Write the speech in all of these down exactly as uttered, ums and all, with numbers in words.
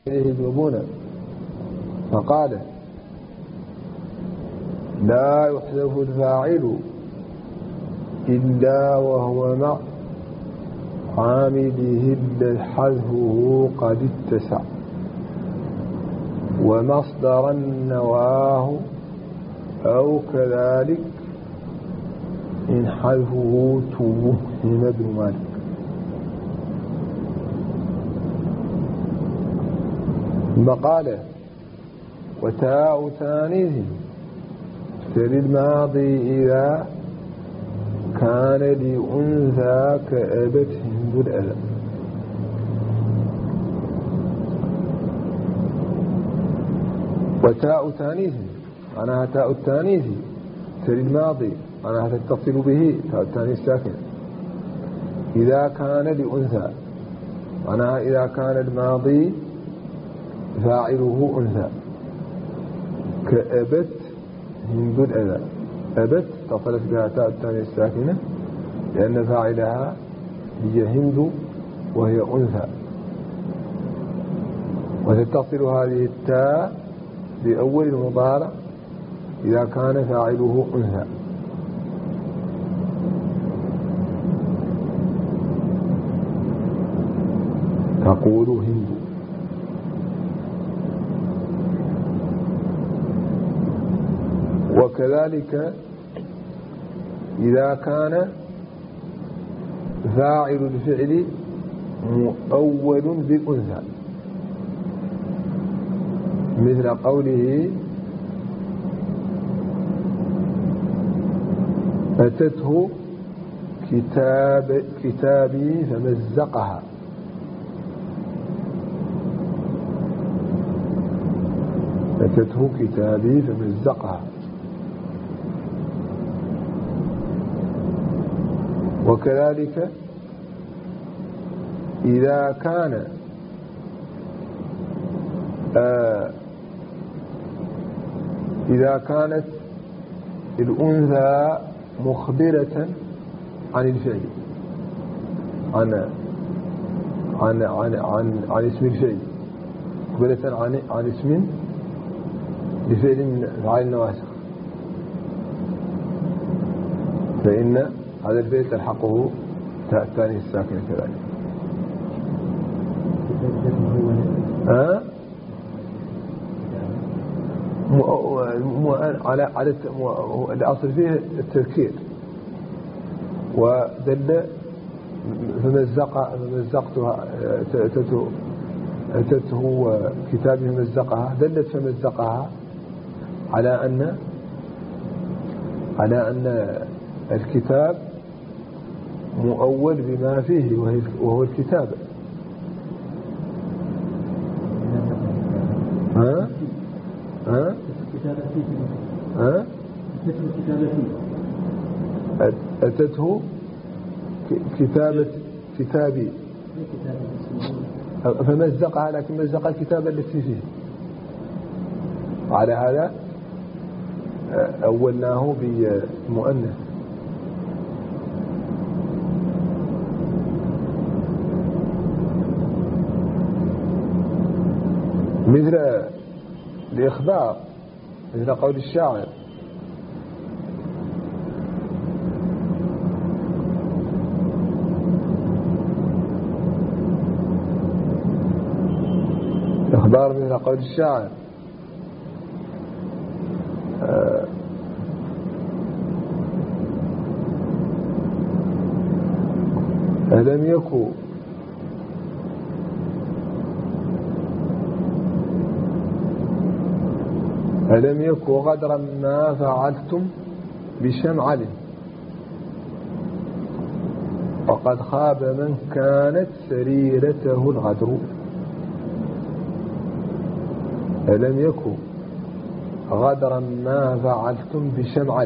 يجوبون فقال لا يحذف الفاعل إلا وهو مع عامله حذفه قد اتسع ومصدرا نواه أو كذلك إن حذفه توهم ابن مالك. مقالة وتاء تانيث في الماضي إذا كان لأنثى كأبت هند الأذى. وتاء تانيث معناها تاء التانيث في الماضي معناها تتصل به تاء التانيث ساكنة. إذا كان لأنثى معناها إذا كان الماضي فاعله أنثى كأبت هند الأذى. أبت اتصلت بها تاء التانيث الساكنة لأن فاعلها هي هند وهي أنثى، وتتصل هذه التاء بأول المضارع إذا كان فاعله أنثى. تقول هند. وكذلك إذا كان فاعل الفعل مؤول بأنثى مثل قوله أتته كتاب كتابي فمزقها. أتته كتابي فمزقها. وكذلك إذا كان آه إذا كانت الأنثى مخبرة عن الفعل عن عن عن عن, عن اسم الفعل مخبرة عن عن اسم لفعل من أفعال النواسخ، فإن هذا الفعل تلحقه تاء التانيث الساكنة كذلك. ها على على الأصل فيه التذكير، ودل فمزق فمزقتها أتته أتته كتابه فمزقها، دلت فمزقها على أن على أن الكتاب مؤول بما فيه وهو الكتاب. ها ها ها أتته كتابة كتابي فمزقها، لكن مزق الكتاب التي فيه. على هذا أولناه بمؤنث. مثل الإخبار مثل قول الشاعر الإخبار مثل قول الشاعر ألم يكن ألم يكن غدرا ما فعلتم بشمعل وقد خاب من كانت سريرته الغدر. ألم يكن غدرا ما فعلتم بشمعل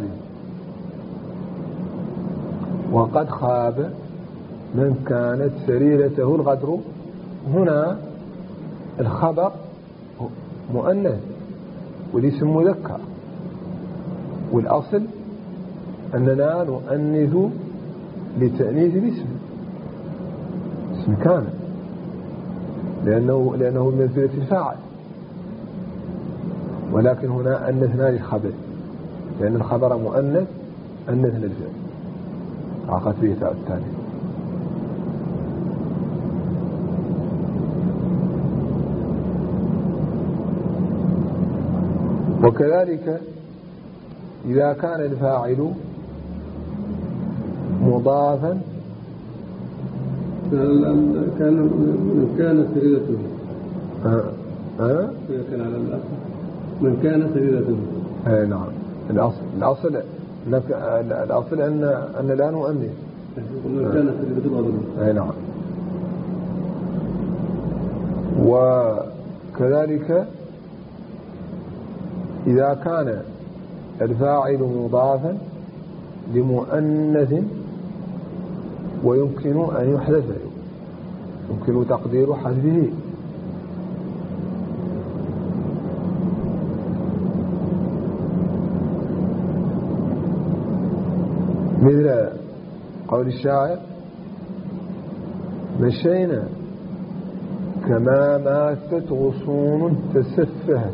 وقد خاب من كانت سريرته الغدر. هنا الخبر مؤنث والاسم مذكر، والأصل أننا نؤنث لتأنيث الاسم اسم كامل. لأنه لأنه من منزلة الفاعل، ولكن هنا أنثنا للخبر، لأن الخبر مؤنث أنثنا للفعل، عقد به تاء التانيث. وكذلك إذا كان الفاعل مضافا كان من كان سريرته أه أه كان على الأصل من كان سريرته. أي نعم. الأصل الأصل الأصل أن أن لا نؤنث من كان سريرته أضرب. أي نعم. وكذلك إذا كان الفاعل مضافا لمؤنث ويمكن أن يحذف، يمكن تقدير حذفه، مثل قول الشاعر: مشينا كما ماتت غصون تسفهت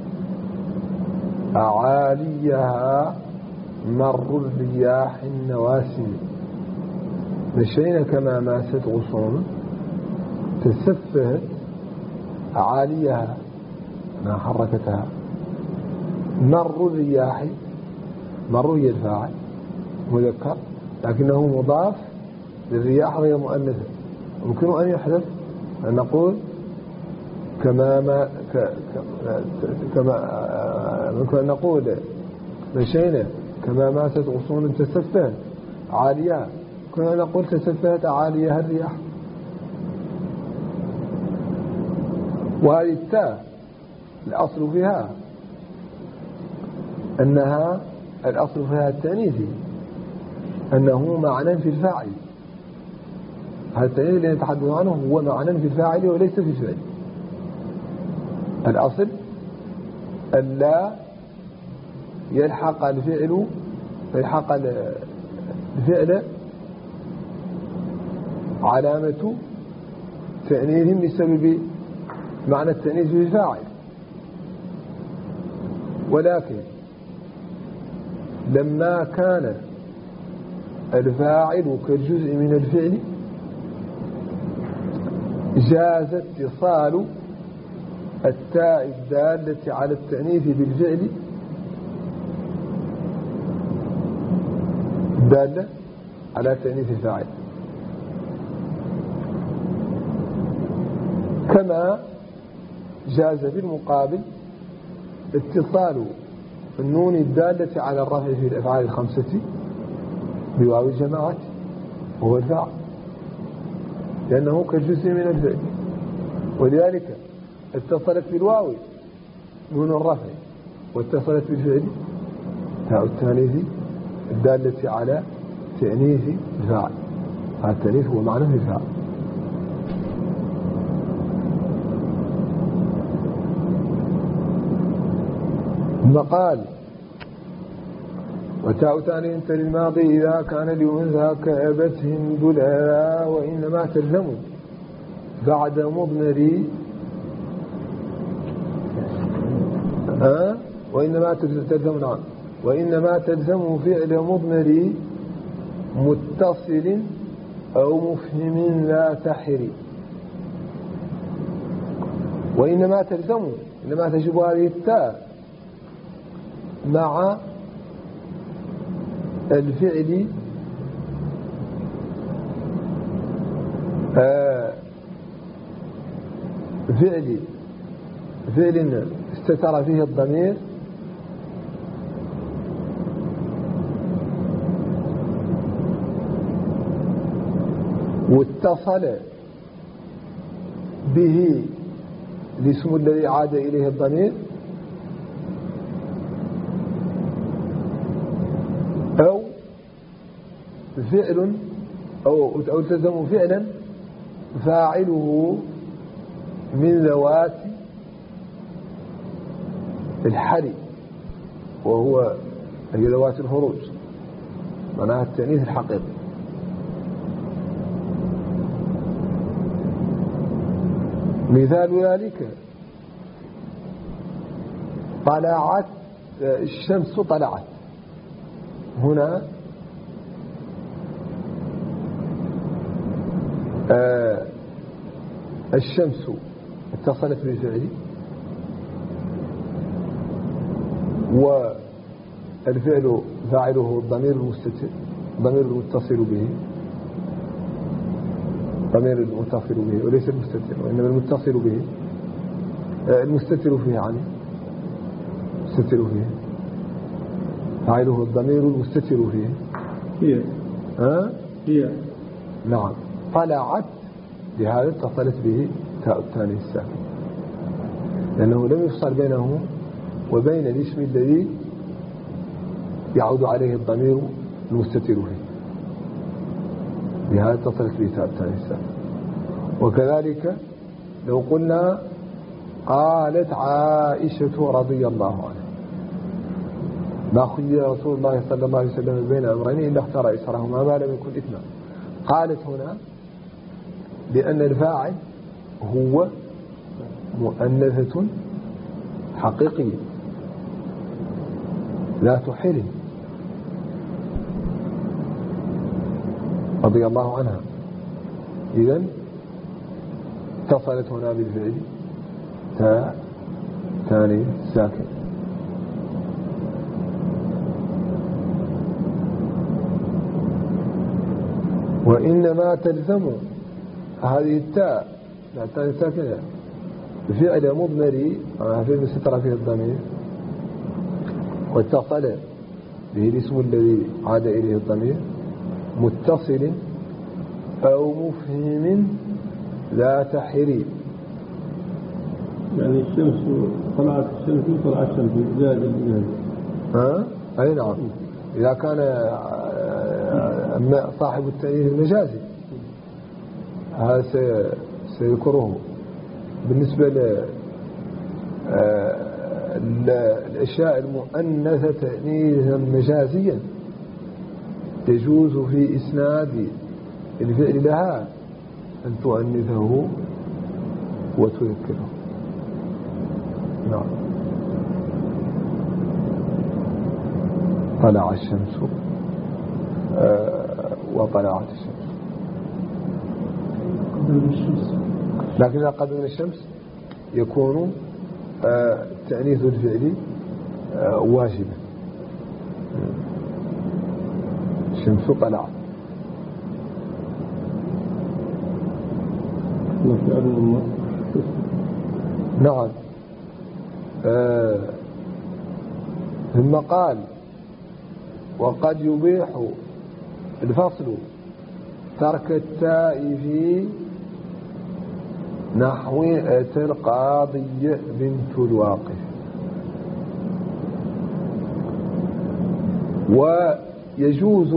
أعاليها مر الرياح النواسم. مشينا كما ماتت غصون تسفهت أعاليها ما حركتها، مر الرياح، مر هي الفاعل مذكر لكنه مضاف للرياح غير مؤنثة، يمكن أن يحذف، أن نقول كما ما ك كما ممكن أن نقول مشينا كما ماتت غصون تسفهت عاليها، كنا نقول تسفهت عاليها الرياح. وهذه التاء الأصل فيها أنها الأصل فيها التأنيث، أنه معنى في الفاعل. هذا التأنيث الذي نتحدث عنه هو معنى في الفاعل وليس في الفعل. الأصل ألا يلحق الفعل يلحق الفعل علامة تأنيث بسبب معنى التأنيث في الفاعل، ولكن لما كان الفاعل كالجزء من الفعل جاز اتصال التاء الدالة على التأنيث بالفعل دالة على تأنيث الفاعل، كما جاز بالمقابل اتصال النون الدالة على الرفع في الأفعال الخمسة بواو الجماعة وهو الفاعل، لأنه كالجزء من الفعل، ولذلك اتصلت بالواو نون الرفع واتصلت بالفعل تاء التانيث الدالة على تأنيث الفاعل. هذا التأنيث هو معنى في الفاعل. ثم قال: وتاء تانيث للماضي إذا كان لأنثى كأبت هند الألا، وإنما تلزم بعد مضمر أه؟ وإنما تلزم نعم وإنما تلزم فعل مضمر متصل أو مفهم لا تحري. وإنما تلزم، إنما تجب هذه التاء مع الفعل آه فعل فعل استتر فيه الضمير واتصل به الاسم الذي عاد إليه الضمير، أو فعل أو أو تلزم فعلا فاعله من ذوات الحري وهو هي ذوات الخروج، معناها التأنيث الحقيقي. مثال ذلك طلعت الشمس، طلعت هنا آه الشمس اتصلت بالفعل، والفعل فاعله الضمير المستتر، الضمير المتصل به، الضمير المتصل به وليس المستتر، وإنما المتصل به آه المستتر فيه عنه، المستتر فيه فاعله الضمير المستتر فيه هي ها هي نعم. طلعت لهذا اتصلت به تاء التانيث الساكن، لأنه لم يفصل بينه وبين الاسم الذي يعود عليه الضمير المستتر فيه، لهذا اتصلت به تاء التانيث الساكن. وكذلك لو قلنا قالت عائشة رضي الله عنها، ما خير رسول الله صلى الله عليه وسلم بين أمرين إلا اختار إسرهما ما لم يكن إثما. قالت هنا لأن الفاعل هو مؤنثة حقيقية ذات حل رضي الله عنها، إذن اتصلت هنا بالفعل تاء ثاني ساكن. وإنما تلزم هذه التاء الثاني ساكنة فعل مضمري فعل ستر فيه الضمير واتصل به الاسم الذي عاد إليه الضمير، متصل أو مفهم ذات حري. يعني الشمس طلعت الشمس طلعت الشمس زاد الزاد ها أي نعم. إذا كان صاحب التأنيث المجازي هذا سيذكره. بالنسبة للأشياء المؤنثة تأنيثا مجازيا يجوز في إسناد الفعل لها أن تؤنثه وتذكره. نعم. طلع الشمس وطلعت الشمس، لكن إذا قدم الشمس يكون تأنيث الفعل واجبا. الشمس طلعت. نعم. ثم قال وقد يبيح الفصل ترك التاء في نحو أتى القاضي بنت الواقف. ويجوز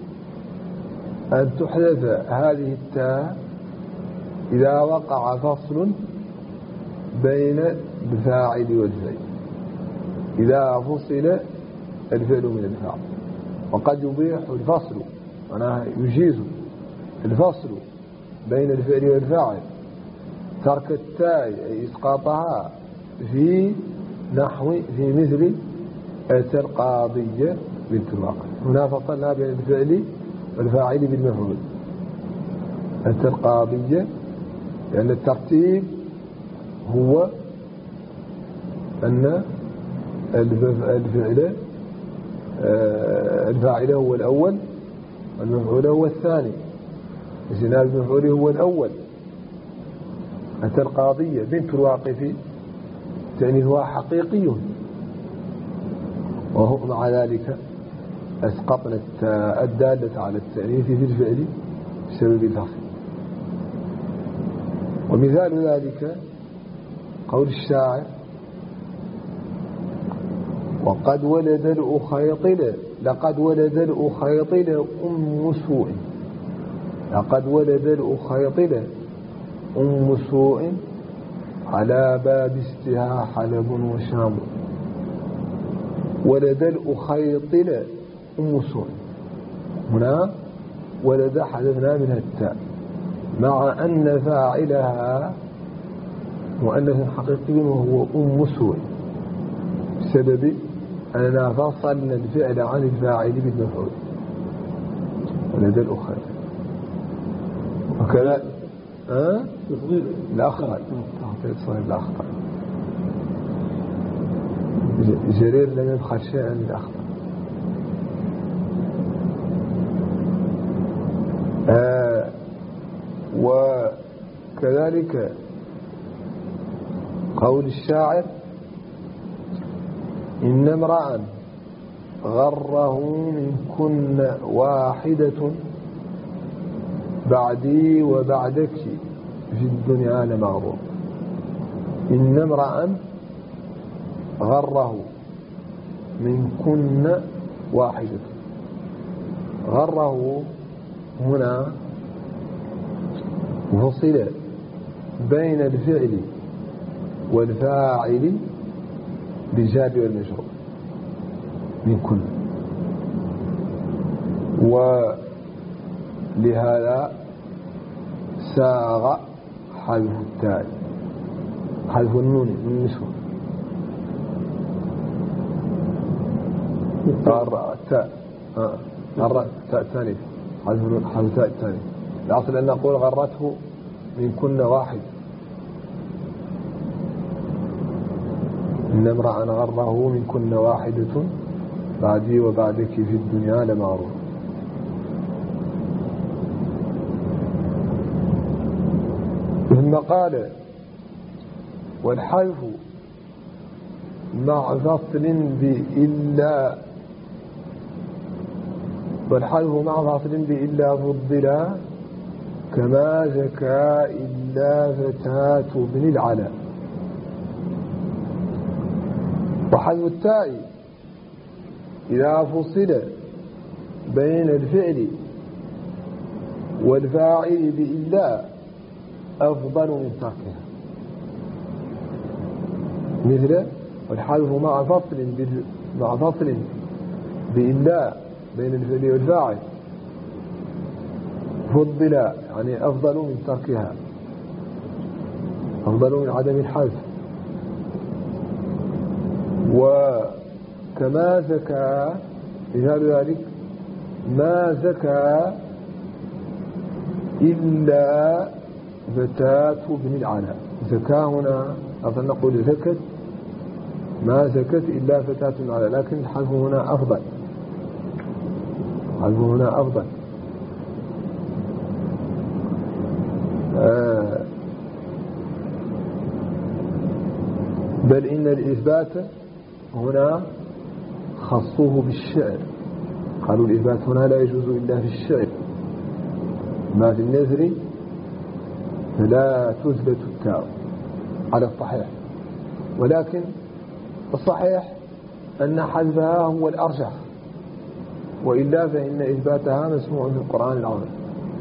أن تحدث هذه التاء إذا وقع فصل بين الفاعل والفعل، إذا فصل الفعل من الفاعل. وقد يبيح الفصل معناها يجيز الفصل بين الفعل والفاعل ترك التاء أي إسقاطها في نحو في مثل أتى القاضية بنت الواقف. هنا فصلنا بين الفعل والفاعل بالمفعول. أتى القاضية لأن الترتيب هو أن الفعل الفاعل هو الأول والمفعول هو الثاني، إذن المفعول هو الأول. أتى القاضية بنت الواقف تأنيثها حقيقي، وهو مع ذلك أسقطنا الدالة على التأنيث في الفعل بسبب الفصل. ومثال ذلك قول الشاعر وقد ولد الأخيطل لقد ولد الأخيطل أم سوء، لقد ولد الأخيطل أم سوء على باب استها حلب وشام. ولد الأخيطل أم سوء، هنا ولد حذفنا منها التاء مع أن فاعلها مؤنث حقيقي وهو أم سوء بسبب أننا فصلنا الفعل عن الفاعل بالمفعول ولدى الأخرى وكذا أه؟ الأخطأ تصغير الأخطأ جرير لم يبخل شيئا من الأخطأ. آه وكذلك قول الشاعر إن امرأ غره منكن واحدة بعدي وبعدك في الدنيا لمغرور. إن امرأ غره منكن واحدة. غره هنا فصل بين الفعل والفاعل بالجار والمجرور منكن، ولهذا ساغ حذف التاء حذف النون من النسوة التاء التاء الثاني حذف التاء الثاني. الأصل أن نقول غرته من كن واحد. إن امرأ غره من كن واحدة بعدي وبعدك في الدنيا لمغرور. ثم قال والحذف مع فصل بإلا والحذف مع فصل بإلا فضلا كما زكى إلا فتاة بن العلاء. وحذف التاء إذا فصل بين الفعل والفاعل بإلا أفضل من تركها، مثل والحذف مع فصل مع فصل بإلا بين الفعل والفاعل فضل يعني أفضل من تركها، أفضل من عدم الحذف. وكما زكى مثال ذلك ما زكى إلا فتاة بن العلاء. زكى هنا أظن نقول زكت ما زكت إلا فتاة بن العلاء، لكن الحذف هنا أفضل، الحذف هنا أفضل. آه بل إن الإثبات هنا خصوه بالشعر، قالوا الإثبات هنا لا يجوز إلا في الشعر، ما في النثر فلا تثبت التاء على الصحيح، ولكن الصحيح أن حذفها هو الأرجح، وإلا فإن إثباتها مسموع في القرآن العظيم،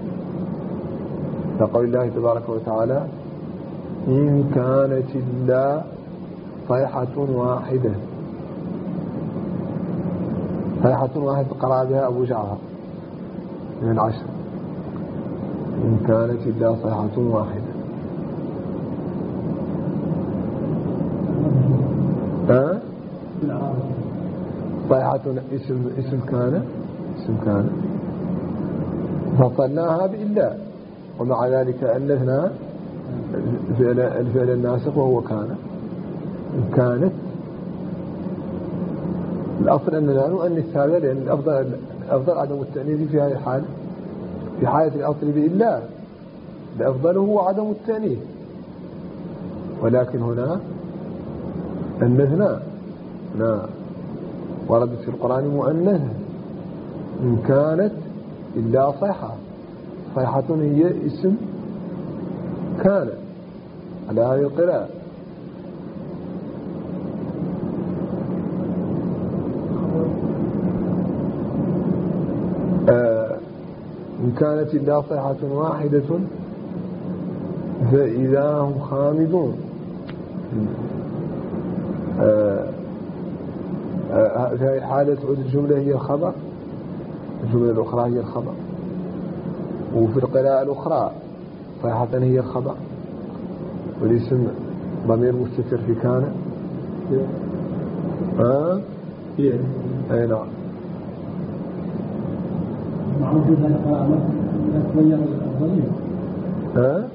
كقول الله تبارك وتعالى إن كانت إلا صيحة واحدة. صيحة واحدة قرأ بها أبو جعفر من العشر، إن كانت إلا صيحة واحدة. ها؟ صيحة اسم اسم كان اسم كان فصلناها بإلا، ومع ذلك ألفنا الفعل الفعل الناسخ وهو كان. إن كانت الأصل أننا نؤنث هذا، لأن الأفضل الأفضل عدم التأنيث في هذه الحال. في حالة الأصل بإلا الأفضل هو عدم التأنيث، ولكن هنا أنثنا لا وردت في القرآن مؤنثة. إن كانت إلا صيحة، صيحة هي اسم كان على هذه القراءة. آه إن كانت إلا صيحة واحدة فإذا هم خامدون. آه آه في حالة تعود الجملة هي الخبر، الجملة الأخرى هي الخبر، وفي القراءة الأخرى صيحة هي الخبر والاسم ضمير مستتر في كان. ها أي نعم. ها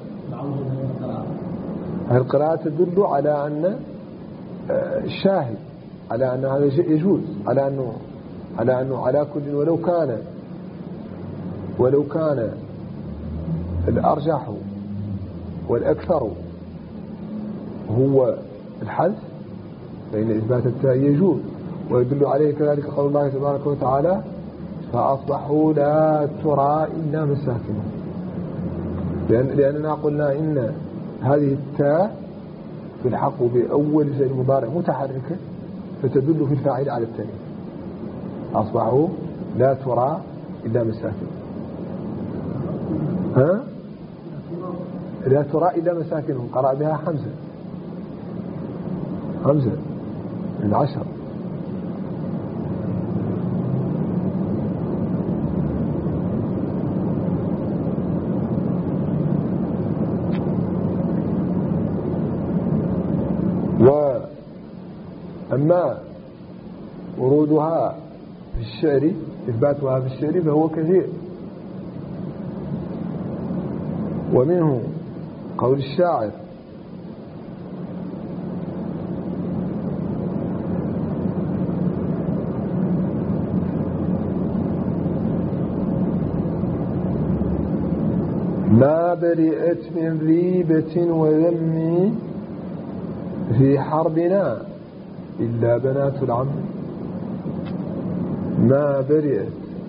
القراءة تدل على أن الشاهد على أن هذا شيء يجوز، على أنه على أنه على كل ولو كان ولو كان الأرجح والأكثر هو الحذف فإن إثبات التاء يجوز. ويدل عليه كذلك قول الله تبارك وتعالى فأصبحوا لا ترى إلا مساكنهم، لأن لأننا قلنا إن هذه التاء في الحق بأول فعل مضارع متحركة فتدل في الفاعل على التاني. أصبحوا لا ترى إلا مساكنهم. ها لا ترى إلا مساكنهم قرأ بها حمزة حمزة من عشر. وأما ورودها في الشعر إثباتها في الشعر فهو كثير، ومنه قول الشاعر ما برئت من ريبة وذم في حربنا إلا بنات العم. ما برئت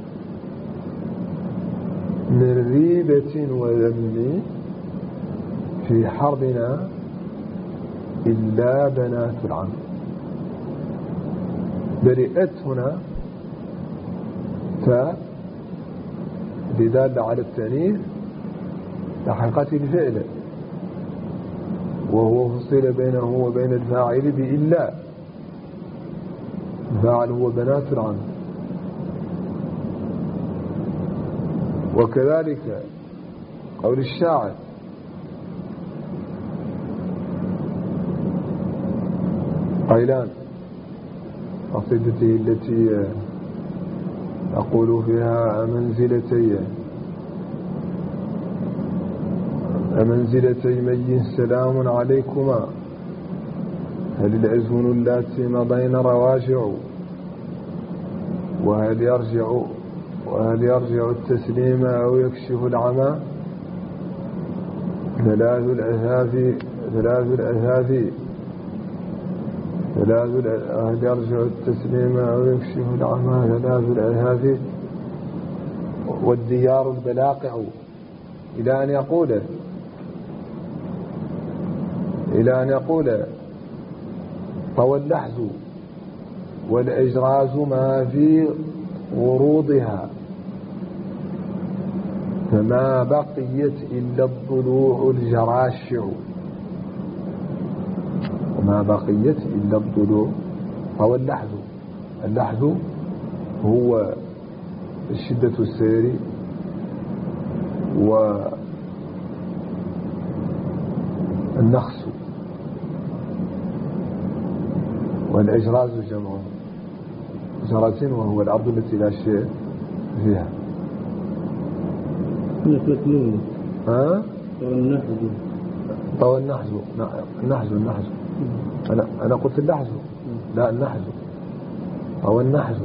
من ريبة وذم في حربنا إلا بنات العم. برئت هنا تاء بدالة على التأنيث لحقت الفعل، وهو فصل بينه وبين الفاعل بإلا. الفاعل هو بنات العم. وكذلك قول الشاعر قيلان قصيدته التي أقول فيها منزلتي منزلتي مي سلام عليكما هل الأزمن اللاتي مضين رواجع وهل يرجع وهل يرجع التسليم أو يكشف العمى ثلاث الأثاث ثلاث الأثاث ثلاث هل يرجع التسليم أو يكشف العمى ثلاث الأثاث والديار البلاقع إلى أن يقول إلى أن يقول طوى اللحظ والإجراز ما في غروضها فما بقيت إلا الضلوع الجراشع. وما بقيت إلا الضلوع. طوى اللحظ، اللحظ هو شدة السير والنخس، والإجراز جمع جرة وهو الأرض التي لا شيء فيها. ها؟ طوى النحز. النحز النحز أنا أنا قلت اللحز، لا النحز. طوى النحز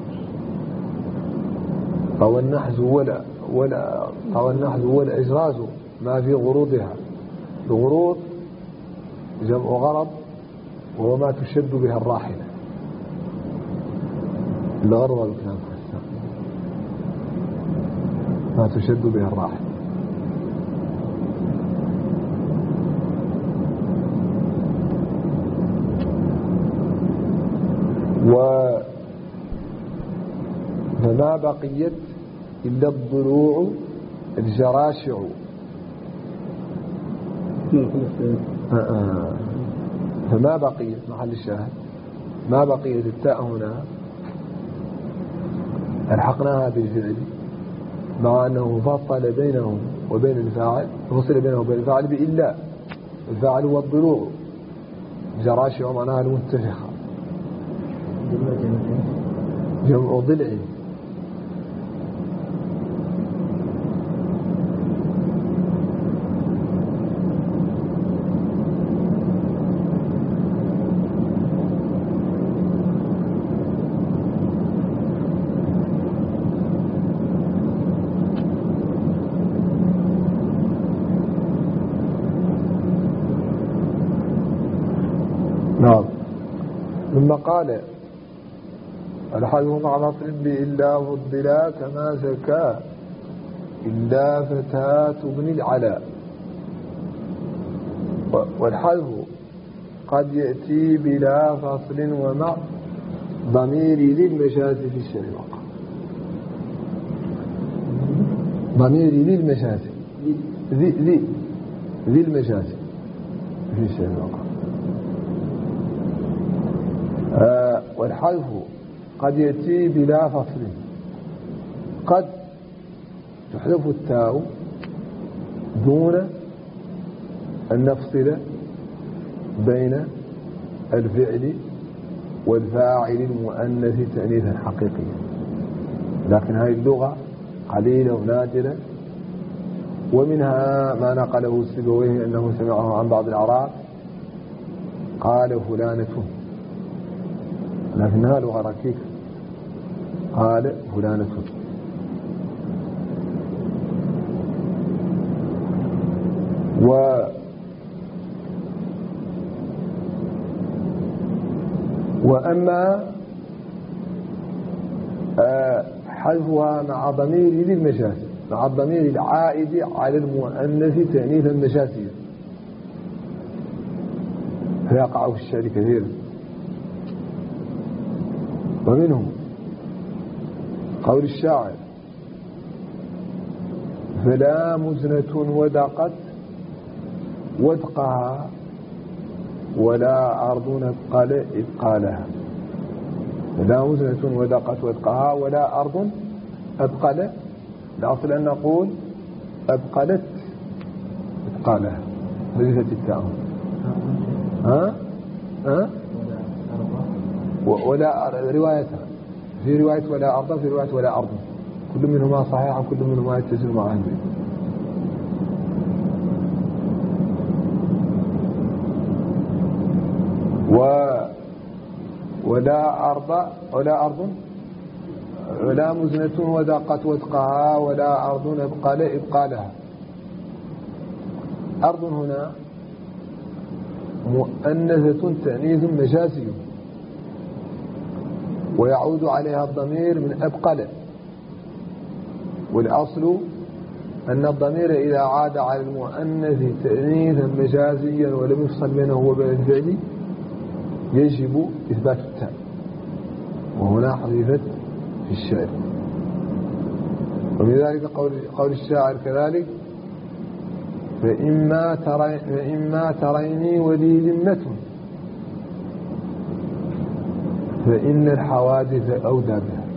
طوى النحز ولا ولا طوى النحز ولا إجراز ما في غروضها. الغروض جمع غرض وهو ما تشد بها الراحلة. الغرض الكلام ما تشد بها الراحلة. و فما بقيت إلا الضلوع الجراشع. فما بقيت محل الشاهد ما بقيت التاء هنا الحقناها بالفعل مع أنه فصل بينه وبين الفاعل فصل بينه وبين الفاعل بإلا. الفاعل هو الضلوع جراشع معناها المنتفخة، جمع ضلع. نعم. ثم قال الحذف مع نصر بإلا فضلا كما زكى إلا فتاة بن العلاء. والحذف قد يأتي بلا فصل ومع ضمير ذي المجاز في الشعر وقع. ضمير ذي المجاز ذي ذي ذي المجاز في الشعر وقع. آه والحذف قد يأتي بلا فصل، قد تحذف التاء دون أن نفصل بين الفعل والفاعل المؤنث تأنيثا حقيقيا، لكن هذه اللغة قليلة ونادرة. ومنها ما نقله السيبويه أنه سمعه عن بعض الأعراب قال فلانة، لكنها لغة ركيكة، قال فلانة. و وأما حذفها مع ضمير ذي المجاز، مع الضمير العائد على المؤنث تأنيثا مجازيا، فيقع في الشعر كثيرا. ومنهم قول الشاعر فلا مزنة ودقت ودقها ولا أرض أثقل إثقالها. فلا مزنة ودقت ودقها ولا أرض أثقل. الأصل أن نقول أثقلت إثقالها حذفت التاء. ها ها ولا روايتها، في رواية ولا أرض، في رواية ولا أرض، كل منهما صحيح وكل منهما يتزن مع أهل. و ولا أرض ولا أرض ولا مزنة ودقت ودقها ولا أرض أبقال إبقالها. أرض هنا مؤنثة تأنيث مجازي، ويعود عليها الضمير من أبقل. والأصل أن الضمير إذا عاد على المؤنث تأنيثا مجازيا ولم يفصل بينه وبين الفعل يجب إثبات التاء، وهنا حذفت في الشعر. ومن ذلك قول, قول الشاعر كذلك فإما, تري فإما تريني ولي ذمة فإن الحوادث أودى بها.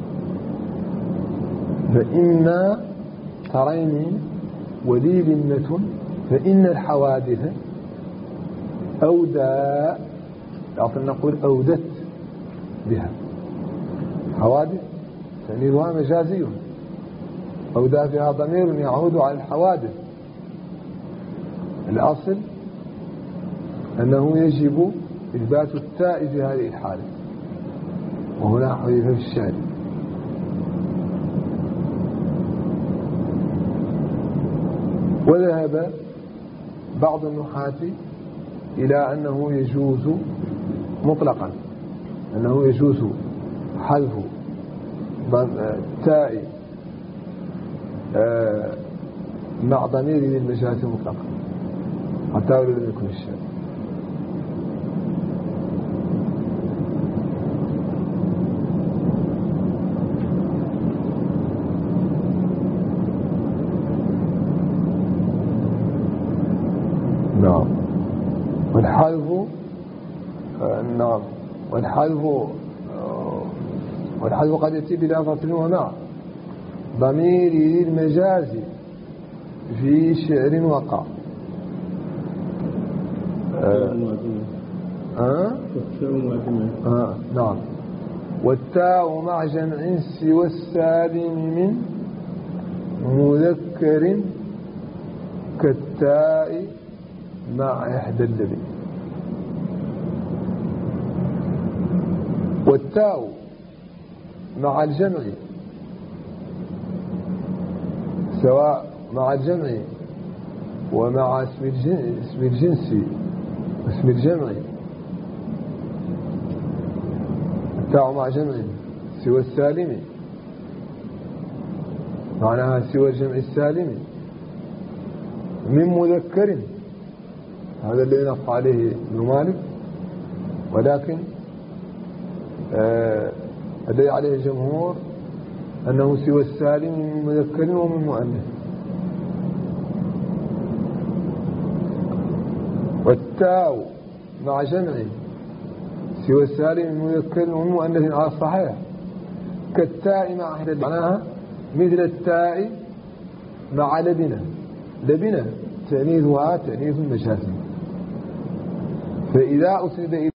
فإما تريني ولي ذمة فإن الحوادث أودى، أصلا نقول أودت بها. حوادث تأنيثها مجازي، أودى فيها ضمير يعود على الحوادث. الأصل أنه يجب إثبات التاء في هذه الحالة، وهنا حذف في الشعر. وذهب بعض النحاة إلى أنه يجوز مطلقا، أنه يجوز حذف التاء مع ضمير المجاز مطلقا حتى ولو لم يكن الشعر. نعم. والحذف نعم والحذف والحذف قد يأتي بلا فصل ومع ضمير المجاز في شعر وقع. أه؟ آه نعم. والتاء مع جمع سوى السالم من مذكر كالتاء مع إحدى اللبن. والتاء مع الجمع سواء مع الجمع ومع اسم الجنس اسم الجمع. التاء مع جمع سوى السالم معناها سوى الجمع السالم من مذكر، هذا الذي نص عليه ابن مالك، ولكن آه الذي عليه الجمهور أنه سوى السالم من مذكر ومن مؤنث. والتاء مع جمع سوى السالم من مذكر ومن مؤنث على الصحيح كالتاء مع إحدى اللبن، معناها مثل التاء مع لبنة. لبنة تأنيثها تأنيث مجازي، فإذا أسند إلى